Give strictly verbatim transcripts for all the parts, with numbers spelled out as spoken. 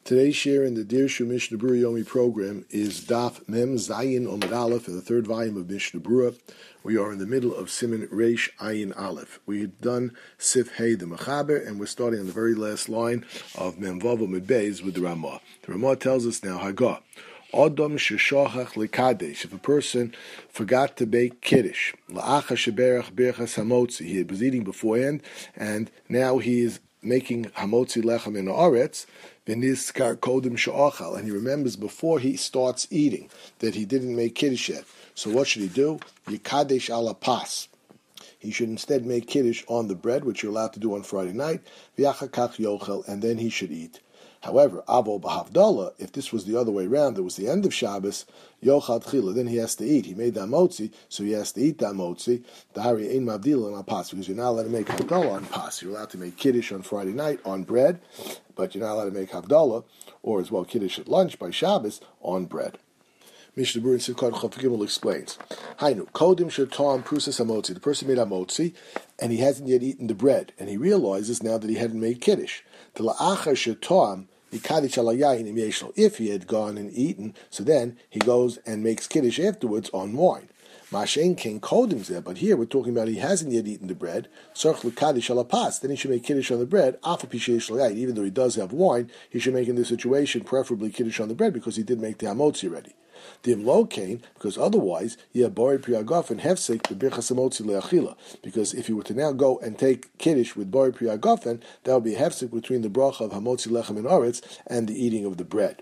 Today's share in the Dirshu Mishnah Berurah Yomi program is Daf Mem Zayin Omid Aleph in the third volume of Mishnah Berurah. We are in the middle of Siman Reish Ayin Aleph. We had done Sif Hey the Mechaber, and we're starting on the very last line of Mem Vav Omid Beis with the Ramah. The Ramah tells us now, Hagah, Adam sheshachach lekadesh. If a person forgot to bake kiddush, la'acha sheberach birchas hamotzi, he was eating beforehand, and now he is making hamotzi lechem in haaretz, v'nizkar kodem she'achal, and he remembers before he starts eating that he didn't make kiddush yet. So what should he do? Yikadesh ala pas. He should instead make kiddush on the bread, which you're allowed to do on Friday night, v'yachakach yochel, and then he should eat. However, Avo b'havdalah, if this was the other way around, it was the end of Shabbos, yochad chila, then he has to eat. He made that motzi, so he has to eat that motzi. Dahari ein mavdila on pas, because you're not allowed to make havdalah on pas. You're allowed to make kiddush on Friday night on bread, but you're not allowed to make havdalah, or as well kiddush at lunch by Shabbos on bread. Mishnah Berurah Sivkot Chav Gimel explains, Hainu, kodim shetam prusas hamotzi. The person made hamotzi, and he hasn't yet eaten the bread, and he realizes now that he hadn't made kiddush. The la'achar shetam. If he had gone and eaten, so then he goes and makes kiddush afterwards on wine. Mashen king kodim there, but here we're talking about he hasn't yet eaten the bread. Then he should make kiddush on the bread. Even though he does have wine, he should make in this situation preferably kiddush on the bread because he did make the hamotzi already. Dim lo kain, because otherwise he had bori priyagof and hefsek b'birchas hamotzi leachila. Because if he were to now go and take kiddush with bori priyagofen, that would be a hefsek between the bracha of hamotzi lechem and oretz and the eating of the bread.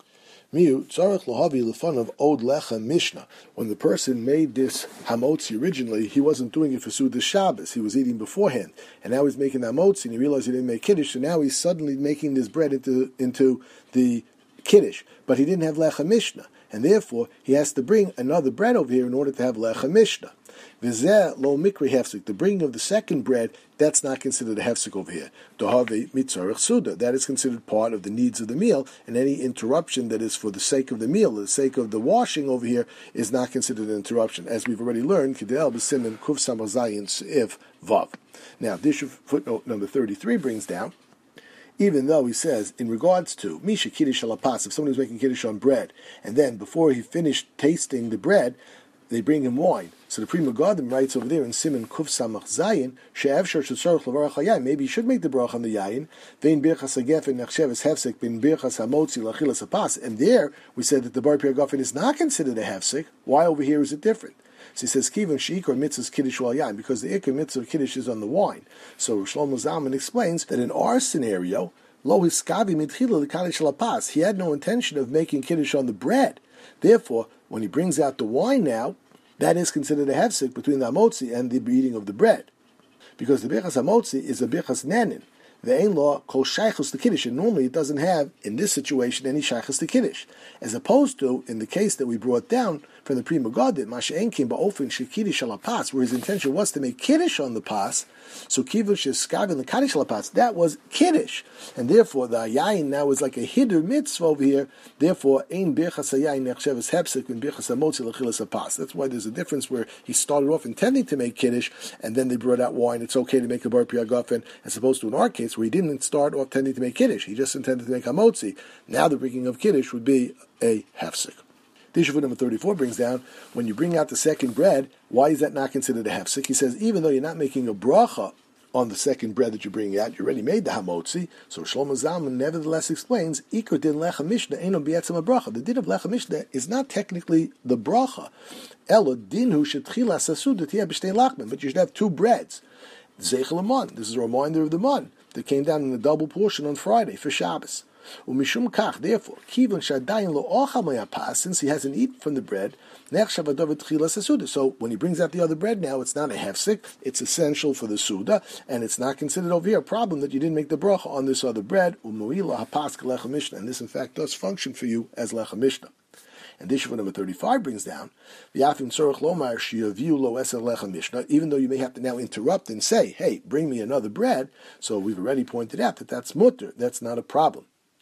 Miu tzarech lahavi lefan of od lechem mishnah. When the person made this hamotzi originally, he wasn't doing it for Sudas Shabbos. He was eating beforehand, and now he's making hamotzi, and he realized he didn't make kiddush, so now he's suddenly making this bread into into the kiddush, but he didn't have lechem mishnah. And therefore, he has to bring another bread over here in order to have lechem mishnah. V'zeh lo mikri hefsek. The bringing of the second bread, that's not considered a hefsek over here. Dohave mitzarech suda. That is considered part of the needs of the meal, and any interruption that is for the sake of the meal, the sake of the washing over here, is not considered an interruption. As we've already learned, Kedel b'simin kuf samazayin seif vav. Now, this footnote number thirty-three brings down, even though he says, in regards to Misha Kiddush Alapas, if someone was making Kiddush on bread, and then before he finished tasting the bread, they bring him wine. So the Pri Megadim writes over there in Siman Kuf Samach Zayin, She'ev Shor Shetzorach Levarach HaYayin, maybe he should make the bracha on the Yayin, Vein Birchas HaGefen Nechsheves Hefsek, Bin Birchas HaMotzi Lachilas HaPas. And there, we said that the Bar Piragafen is not considered a Hefsek. Why over here is it different? So he says, Kivan Sheikor Mitzvah's Kiddush Wal Yayin, because the Ikar Mitzvah of Kiddush is on the wine. So Shlomo Zalman explains that in our scenario, Lo Hiskavi Mitchila L'Kaddish Lapas, he had no intention of making Kiddush on the bread. Therefore, when he brings out the wine now, that is considered a hefsek between the hamotzi and the eating of the bread. Because the birchas hamotzi is a birchas nanin. The ein law kol shaychus to kiddush, and normally it doesn't have, in this situation, any shaychus to kiddush. As opposed to, in the case that we brought down from the Pri Megadim, masha ein kim ba'ofen shekiddush ala pas, where his intention was to make kiddush on the pas, so kivush is skavin the kaddish ala pas, that was kiddush. And therefore, the yayin now is like a hiddur mitzvah over here, therefore, ein birchas hayayin nechsheves hepsek in birchas hamotzi lechilas pas. That's why there's a difference where he started off intending to make kiddush, and then they brought out wine. It's okay to make a bar priyagofen, as opposed to in our case, where he didn't start off intending to make kiddush. He just intended to make hamotzi. Now the bringing of kiddush would be a hefsek. Dishavut number thirty-four brings down, when you bring out the second bread, why is that not considered a hefsek? He says, even though you're not making a bracha on the second bread that you're bringing out, you already made the hamotzi. So Shlomo Zalman nevertheless explains, Iker din lecha mishnah eno b'etzem bracha. The din of lecha mishnah is not technically the bracha. Elo dinhu shetchila sasuda tiyah b'shtei lachman, but you should have two breads. Zeichel amon. This is a reminder of the mon that came down in a double portion on Friday for Shabbos. Umishum kach, therefore, kivon shadayin lo ochal mayapas, since he hasn't eaten from the bread, nechshav adov tchila sasuda. So when he brings out the other bread now, it's not a hefsek, it's essential for the suda, and it's not considered over here a problem that you didn't make the bracha on this other bread. Umuila hapas lecha mishnah, and this in fact does function for you as lecha mishnah. And Dishavut number thirty-five brings down, V'yafim tzorach lomar shiyaviu lo eser lecha mishnah, even though you may have to now interrupt and say, hey, bring me another bread, so we've already pointed out that that's mutter, that's not a problem.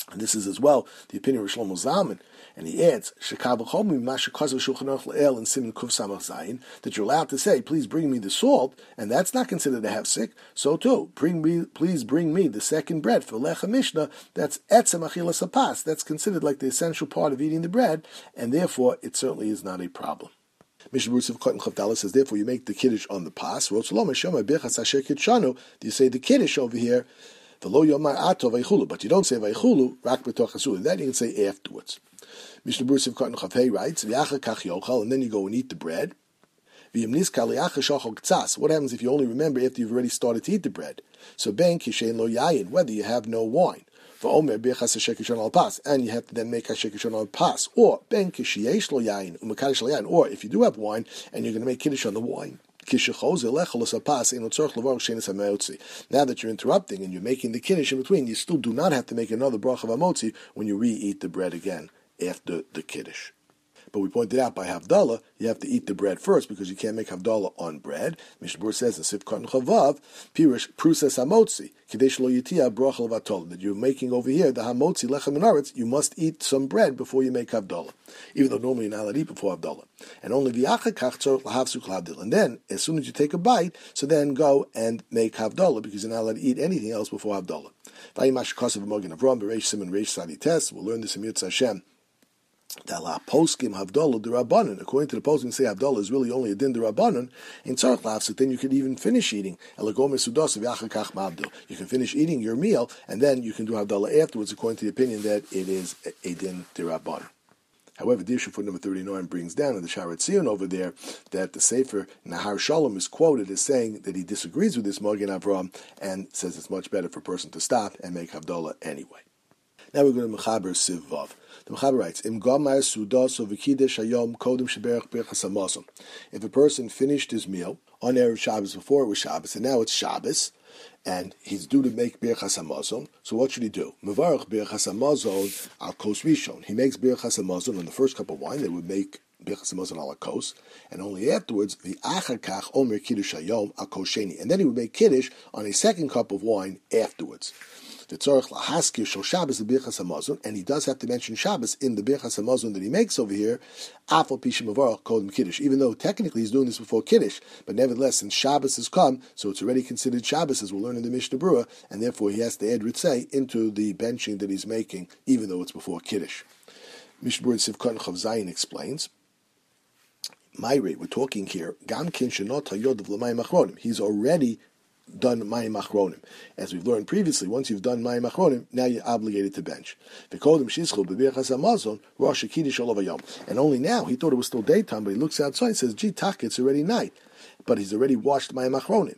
And this is as well the opinion of Shlomo Zalman. And he adds, that you're allowed to say, please bring me the salt, and that's not considered a hefsek. So too, bring me, please bring me the second bread for Lecha Mishnah, that's etzem achilas hapas. That's considered like the essential part of eating the bread, and therefore it certainly is not a problem. Mishnah Berurah Cotton Chavdala says, therefore you make the kiddush on the pas. Do you say the kiddush over here? But you don't say vaychulu, rak b'toch hasul. That you can say afterwards. Mishnah Berurah Cotton Chavdei writes, and then you go and eat the bread. What happens if you only remember after you've already started to eat the bread? So ben kishen lo yayin, whether you have no wine. And you have to then make Kashek Kishon al pas. Or ben kisheyesh lo yayin, umakadosh lo yayin. Or if you do have wine and you're going to make kiddush on the wine. Now that you're interrupting and you're making the kiddush in between, you still do not have to make another bracha of hamotzi when you re-eat the bread again after the kiddush. But we pointed out by Havdalah, you have to eat the bread first because you can't make Havdalah on bread. Mishnah Berurah says in Sivkot Chavav, Pirush Prusas Hamotzi, Kadesh Lo Yitia Brachal Vatol, that you're making over here the Hamotzi Lechem Minaretz, you must eat some bread before you make Havdalah, even though normally you're not allowed to eat before Havdalah. And only V'yachakach Tzorch Lahavsuk Havdalah. And then, as soon as you take a bite, so then go and make Havdalah because you're not allowed to eat anything else before Havdalah. Vayimash Kosav Mogen Avram, Bereish Simon Reish Sadi Tes, we'll learn this in Yirtzeh Hashem. Poskim Havdalah D'Rabbanan. According to the poskim, say Havdalah is really only a din D'Rabbanan. In Tzarech Lafsik, then you could even finish eating. You can finish eating your meal, and then you can do Havdalah afterwards, according to the opinion that it is a din D'Rabbanan. However, Dirshu foot number thirty-nine brings down in the Sharat Tzion over there that the Sefer Nahar Shalom is quoted as saying that he disagrees with this Mogen Avram and says it's much better for a person to stop and make Havdalah anyway. Now we're going to Mechaber Siv Vav. The Mechaber writes, Im Gamar Sudas V'Kidesh Hayom Kodem Sheberach Birchas Hamazon. If a person finished his meal on Erev Shabbos, before it was Shabbos, and now it's Shabbos, and he's due to make Birchas Hamazon, so what should he do? Mevarach Birchas Hamazon al Kos Rishon. He makes Birchas Hamazon on the first cup of wine. They would make Birchas Hamazon al Kos, and only afterwards the Achakach Omer Kiddush Hayom al Kos Sheni, and then he would make Kiddush on a second cup of wine afterwards. The Tzorech Lahaskir Shel Shabbos the Birchas Hamazon, and he does have to mention Shabbos in the Birchas Hamazon that he makes over here. Afal Pishim Avarach Kodem Kiddush, even though technically he's doing this before Kiddush, but nevertheless, since Shabbos has come, so it's already considered Shabbos, as we'll learn in the Mishnah Berurah, and therefore he has to add Ritzei into the benching that he's making, even though it's before Kiddush. Mishnah Berurah Sivkot Chav Zayin explains. Myre, we're talking here. Gam Kin Shenot Hayod V'Lamayim Achronim. He's already done Mayim Achronim. As we've learned previously, once you've done Mayim Achronim, now you're obligated to bench. And only now, he thought it was still daytime, but he looks outside and says, gee, tak, it's already night. But he's already washed Mayim Achronim.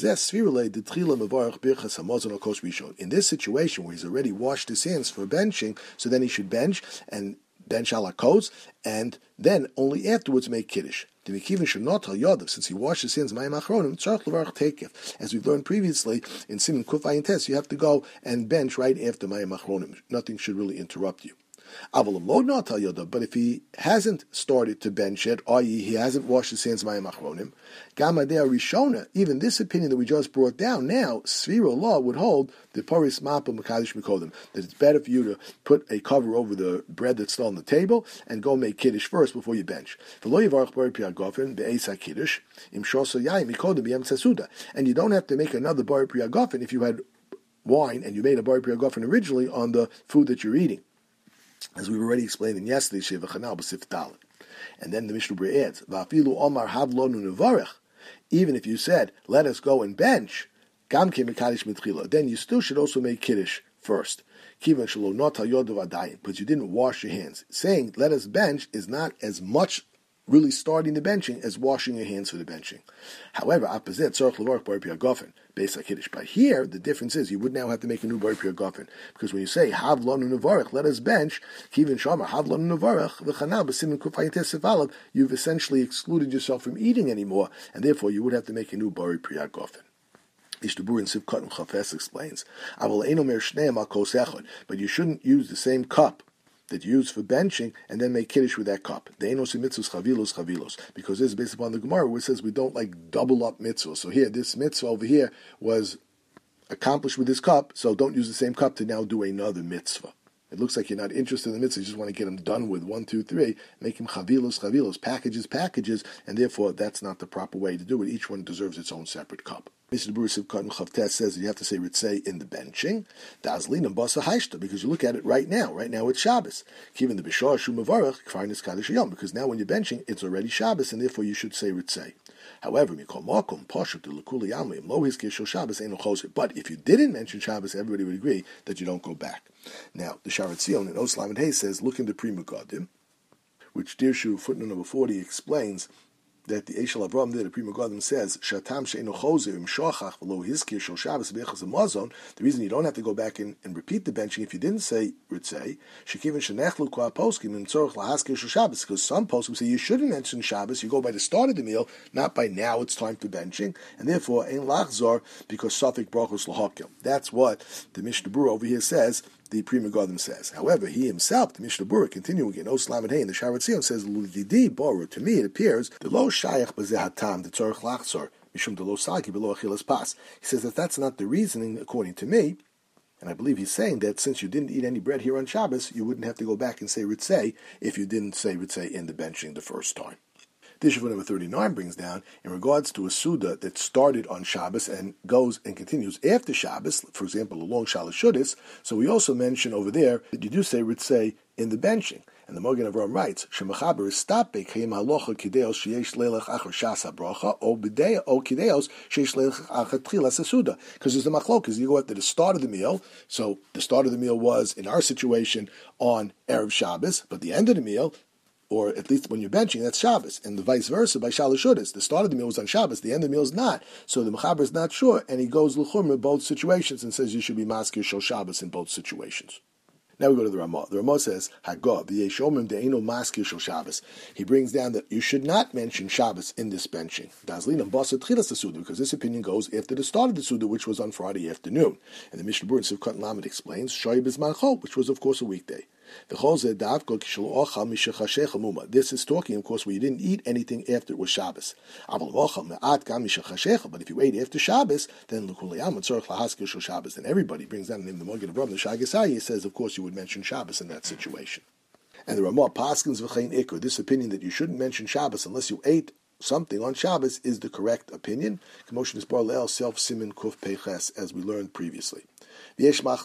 In this situation, where he's already washed his hands for benching, so then he should bench, and bench ala kos, and then only afterwards make Kiddush. Since he washed his hands, as we've learned previously in Siman Kuf Ayin Tes, you have to go and bench right after Mayim Achronim. Nothing should really interrupt you. But if he hasn't started to bench yet, that is, he hasn't washed his hands Mayim Achronim, Gamadea Rishona, even this opinion that we just brought down now, Sphira law would hold the Paris Mapa Makadosh Mikodim, that it's better for you to put a cover over the bread that's still on the table and go make Kiddush first before you bench. And you don't have to make another Bari Priyagofen if you had wine and you made a Bari Priyagofen originally on the food that you're eating. As we've already explained in yesterday's Sheva Chanal B'Sif Dalet. And then the Mishnah Berurah adds, Va'afilu Omar Havlonu Nevarech, even if you said, let us go and bench, Gam Ke Mekadosh Mitchila, then you still should also make Kiddush first. Kivan Shelo Not HaYodav Adayim, but you didn't wash your hands. Saying, let us bench, is not as much really starting the benching as washing your hands for the benching. However, opposite Tzorech Levarach Bari Priyagofen, based on Kiddush. But here, the difference is you would now have to make a new Bari Priyagofen, because when you say Hav Lanu Nevarech, let us bench, Kivin Shamar Hav Lanu Nevarech, V'Chanal B'Simin Kufay Tesefalav, you've essentially excluded yourself from eating anymore, and therefore you would have to make a new Bari Priyagofen. Mishnah Berurah in Sivkot Chafes explains, but you shouldn't use the same cup that you use for benching and then make Kiddush with that cup. Because this is based upon the Gemara where it says we don't like double up mitzvahs. So here, this mitzvah over here was accomplished with this cup, so don't use the same cup to now do another mitzvah. It looks like you're not interested in the mitzvah. You just want to get them done with. One, two, three. Make them chavilos, chavilos, packages, packages, and therefore that's not the proper way to do it. Each one deserves its own separate cup. Mister Bruce Chavtes says that you have to say ritzei in the benching. Dazlin and basa haishta, because you look at it right now. Right now it's Shabbos. Given the bishar shu mevarach kfarnis kaddish yom, because now when you're benching it's already Shabbos, and therefore you should say ritzei. However, mikol makom pashut lekuli yamim lo hizkir Shabbos eno choser. But if you didn't mention Shabbos, everybody would agree that you don't go back. Now the Sharat Zion in Oslam and Hay says, look in the Pri Megadim, which Dirshu footnote number forty explains that the Eshel Avram there, the Pri Megadim says, Shatam she'eno choser im shochach v'lo hizkir shel Shabbos b'echas hamazon. The reason you don't have to go back and, and repeat the benching if you didn't say ritzei, shekiven shenechlu kwa poskim in tzorach lahaskir shel Shabbos, because some poskim say you shouldn't mention Shabbos. You go by the start of the meal, not by now it's time for benching, and therefore ein lachzor because safik brachos lahakel. That's what the Mishnah Berurah over here says. The Pri Megadim says. However, he himself, the Mishnah Berurah, continuing in Oslam and Hay in the Sharat Zion, says, "L'didi boru." To me, it appears the lo shayach b'zeh hatam the tzorich lachzor mishum de lo sagi below achilas pas. He says that that's not the reasoning according to me, and I believe he's saying that since you didn't eat any bread here on Shabbos, you wouldn't have to go back and say ritzei if you didn't say ritzei in the benching the first time. This Shuvah number thirty-nine brings down, in regards to a Suda that started on Shabbos and goes and continues after Shabbos, for example, a long Shalosh Shudis, so we also mention over there that you do say Ritzei in the benching. And the Magen Avraham writes, Shemachaber is stapik heim halocha kideos sheyesh leilach achar shasa bracha o b'dei o kideos sheyesh leilach achar tchilas hasuda. Because there's the machlokas. You go after the start of the meal. So the start of the meal was, in our situation, on Erev Shabbos, but the end of the meal, or at least when you're benching, that's Shabbos, and the vice versa by Shalosh Shudis. The start of the meal was on Shabbos, the end of the meal is not. So the Mechaber is not sure, and he goes l'chum in both situations and says you should be maskir shel Shabbos in both situations. Now we go to the Ramah. The Ramah says, Hagah, v'yeshomim de'eno maskir shel Shabbos. He brings down that you should not mention Shabbos in this benching. Dazlin basa tchilas the Suda, because this opinion goes after the start of the Suda, which was on Friday afternoon. And the Mishnah Berurah in Sivkot Lamed explains, Shoy b'zman chol, which was of course a weekday. This is talking, of course, where you didn't eat anything after it was Shabbos. But if you ate after Shabbos, then then everybody brings down the name of the Magen Avraham, the Shagasai, says, of course, you would mention Shabbos in that situation. And the Ramah Paskins v'chein ikr, this opinion that you shouldn't mention Shabbos unless you ate something on Shabbos is the correct opinion. Commotion is bar le'el self simin kuf peches, as we learned previously. And now,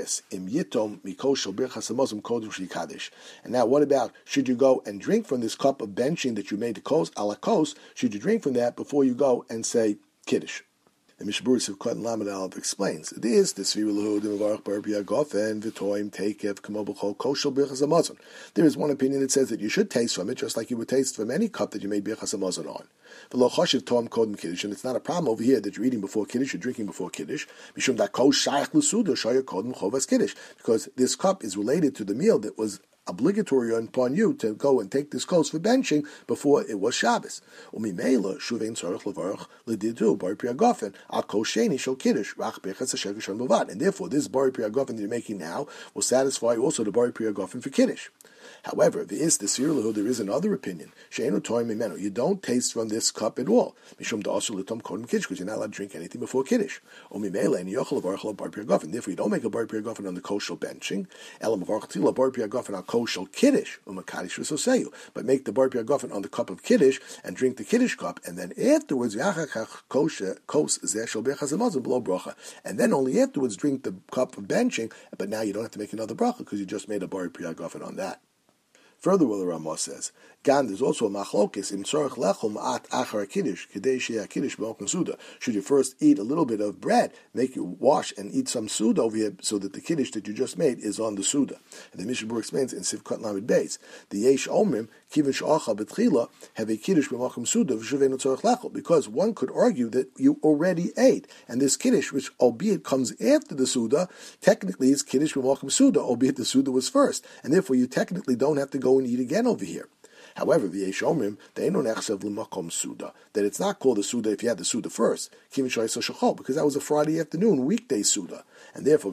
what about, should you go and drink from this cup of benching that you made the kos, ala kos, should you drink from that before you go and say Kiddush? The Mishnah Berurah Sivkot and Lamed Aleph explains, it is the Svira L'Hudim Avarach Bar Piagofen V'toim Teikev K'mo B'chol Koshel Birchas Hamazon. There is one opinion that says that you should taste from it just like you would taste from any cup that you made Birchas Hamazon on. V'lo Choshev Tom Kodem Kiddush, and it's not a problem over here that you're eating before Kiddush, you're drinking before Kiddush. Mishum Da Kosh Shayach L'Suda Shaya Kodem Chovas Kiddush, because this cup is related to the meal that was obligatory upon you to go and take this kos for benching before it was Shabbos. Umimela shuvein tzarich levarach ledidu bari priyagofen al kos sheni shel kiddush rach bechas hashem kishon bavad, and therefore this bari priyagofen that you're making now will satisfy also the bari priyagofen for kiddush. However, there is the Sirlahu, there is another opinion. She'enu toim mimenu. You don't taste from this cup at all. Mishum da'asu l'tom kodem kiddush, because you're not allowed to drink anything before kiddush. Umimela and yochel avarach la bar priyagofen. Therefore, you don't make a bar priyagofen on the kosher benching. Elam avarach tila bar priyagofen on kosher kiddush umakadish v'soseyu. But make the bar priyagofen on the cup of kiddush and drink the kiddush cup, and then afterwards yachach kosher kos zeh shel bechas hamazon below bracha, and then only afterwards drink the cup of benching. But now you don't have to make another bracha because you just made a bar priyagofen on that. Further, what the Ramah says, Gan, there's also a machlokes im tzorich lechum at achar kiddush kedei sheyeh kiddush b'mokam suda. Should you first eat a little bit of bread, make you wash and eat some suda over here, so that the kiddush that you just made is on the suda. And the Mishnah Berurah explains in Sivkot Lamed Beis, the yesh omrim kivin she'achal betchila have a kiddush b'mokam suda v'shuveinu tzorich lechol, because one could argue that you already ate, and this kiddush, which albeit comes after the suda, technically is kiddush b'mokam suda, albeit the suda was first, and therefore you technically don't have to go and eat again over here. However, the Yeshomrim, they don't accept l'makom suda, that it's not called a suda if you had the suda first, because that was a Friday afternoon, weekday suda, and therefore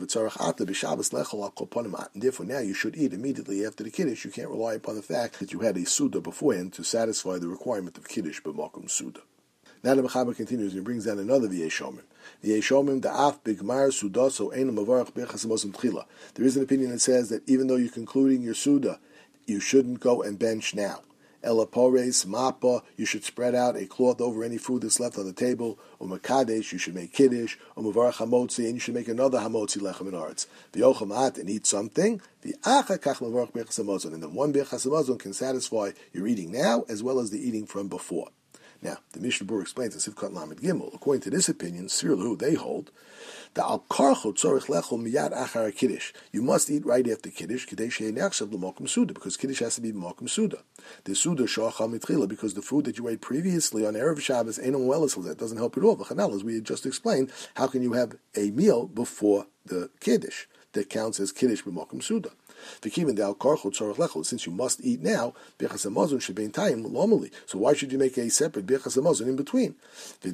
and therefore now you should eat immediately after the kiddush. You can't rely upon the fact that you had a suda beforehand to satisfy the requirement of kiddush b'makom suda. Now the Mechaber continues and he brings down another V'yeshomim. V'yeshomim da'af bigmar sudaso einu mavarach birchas hamazon tchila. There is an opinion that says that even though you're concluding your Suda, you shouldn't go and bench now. Ela pores, mapa, you should spread out a cloth over any food that's left on the table. Or makadesh, you should make kiddush. Or mavarach hamotzi, and you should make another hamotzi lechem in arts. V'yochamat, and eat something. V'acha kach mavarach birchas hamazon. And then one birchas hamazon can satisfy your eating now as well as the eating from before. Now, the Mishnah Berurah explains in Sivkat Lamed Gimel, according to this opinion, Sirlu, they hold, the al karcho tzorich lechol miyad achar kiddush. You must eat right after kiddush, kadesh she'enachshav l'mokum suda, because kiddush has to be mokum suda. The suda shachal mitchila, because the food that you ate previously on erev Shabbos ain't well as that doesn't help at all. V'chanal, as we had just explained, how can you have a meal before the kiddush that counts as kiddush b'mokum suda? Since you must eat now, birchas hamazon should be in time normally. So why should you make a separate birchas hamazon in between? And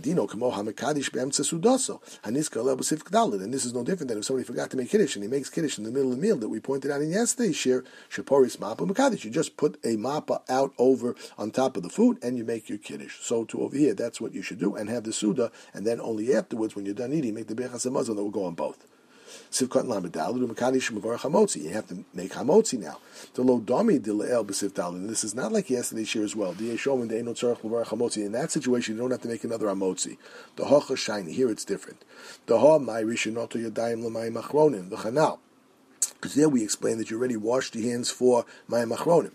this is no different than if somebody forgot to make kiddush and he makes kiddush in the middle of the meal that we pointed out in yesterday's shir. Shaporis mapa mekadesh. You just put a mapa out over on top of the food and you make your kiddush. So to over here, that's what you should do, and have the suda, and then only afterwards, when you're done eating, make the birchas hamazon that will go on both. Sivkat Lamed Daled u'Mekadesh Mavarach Hamotzi. You have to make Hamotzi now. The lo dami dileel b'Siv Daled. And this is not like yesterday's year as well. The Yeshom de Eino Tzarech Mavarach Hamotzi. In that situation, you don't have to make another Hamotzi. The Hocha Shiny. Here it's different. The Ha Mai Rishinoto Yadayim L'Mayim Achronim. The Chanal. Because there we explain that you already washed your hands for Mayim Achronim.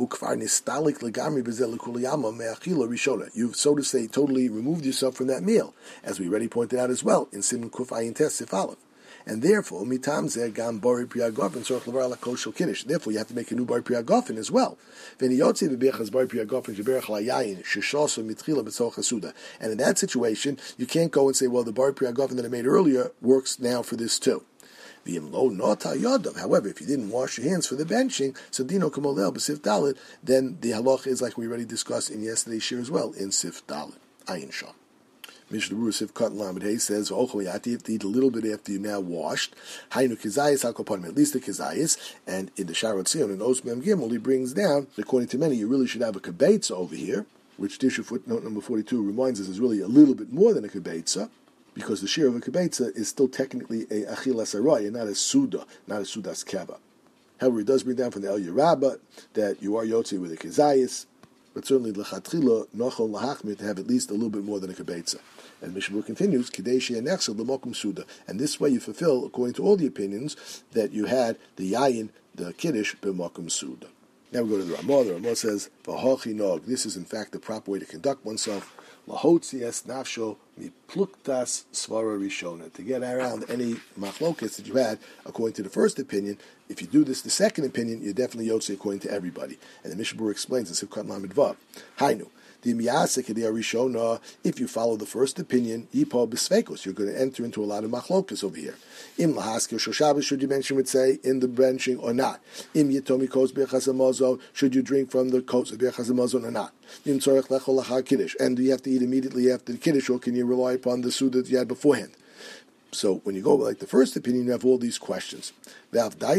You've, so to say, totally removed yourself from that meal, as we already pointed out as well in Siman Kuf Ayin Tes Sif Aleph. And therefore, mitam zeh gam bari priyagofin tzorich levar ala kol shel kiddush. Therefore, you have to make a new bari priyagofin as well. V'niyotzi b'bechas bari priyagofin sheberach layayin sheshoso mitchila b'tzorich hasuda. And in that situation, you can't go and say, well, the bari priyagofin that I made earlier works now for this too. However, if you didn't wash your hands for the benching, so dino kamolel b'sif dalet, then the halacha is like we already discussed in yesterday's shir as well in sif dalet ayin sham. Mishnah Berurah Sivkat Lamed Hey says, "Ochel yati, you have to eat a little bit after you now washed. Hainu kizayis hakoponim, at least the kizayis." And in the Sharat Zion in Os Mem Gimel, he brings down, according to many, you really should have a kibetza over here, which Tisha footnote number forty-two reminds us is really a little bit more than a kibetza, because the share of a kibetza is still technically a achilas araya, not a suda, not a sudas keva. However, he does bring down from the El Yerabba that you are yotzi with a kizayis, but certainly l'chatchila nochol lahachmir to have at least a little bit more than a kibetza. And Mishnah Berurah continues, Kadeshi and Nechsel l'mokum suda, and this way you fulfill, according to all the opinions, that you had the yayin, the kiddush b'mokum suda. Now we go to the Ramah. The Ramah says, V'hochi nog. This is in fact the proper way to conduct oneself. Lahotzi es nafsho mipluktas svara rishona. To get around any machlokas that you had, according to the first opinion. If you do this, the second opinion, you're definitely yotzi according to everybody. And the Mishnah Berurah explains in Sivkat Lamed Vav. Hainu. If you follow the first opinion, you're going to enter into a lot of machlokas over here. Im lahaskir shoshabas, should you mention would say in the benching or not? Im yitomi kos birchas hamazon, should you drink from the kos of birchas hamazon or not? Im tzorech lechol lachar kiddush, and do you have to eat immediately after the kiddush, or can you rely upon the suda that you had beforehand? So when you go like the first opinion, you have all these questions. And now,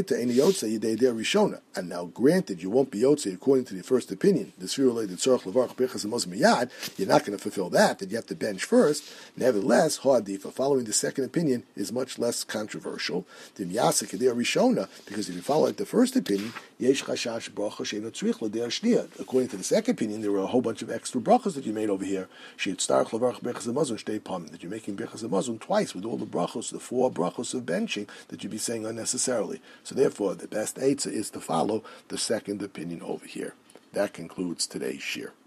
granted, you won't be yotze according to the first opinion. You're not going to fulfill that, that you have to bench first. Nevertheless, ha'adifa, following the second opinion, is much less controversial. Because if you follow like the first opinion, according to the second opinion, there were a whole bunch of extra brachas that you made over here. That you're making birchas hamazon twice with all the brachos, the four brachos of benching that you'd be saying unnecessarily. So therefore, the best eitzah is to follow the second opinion over here. That concludes today's shir.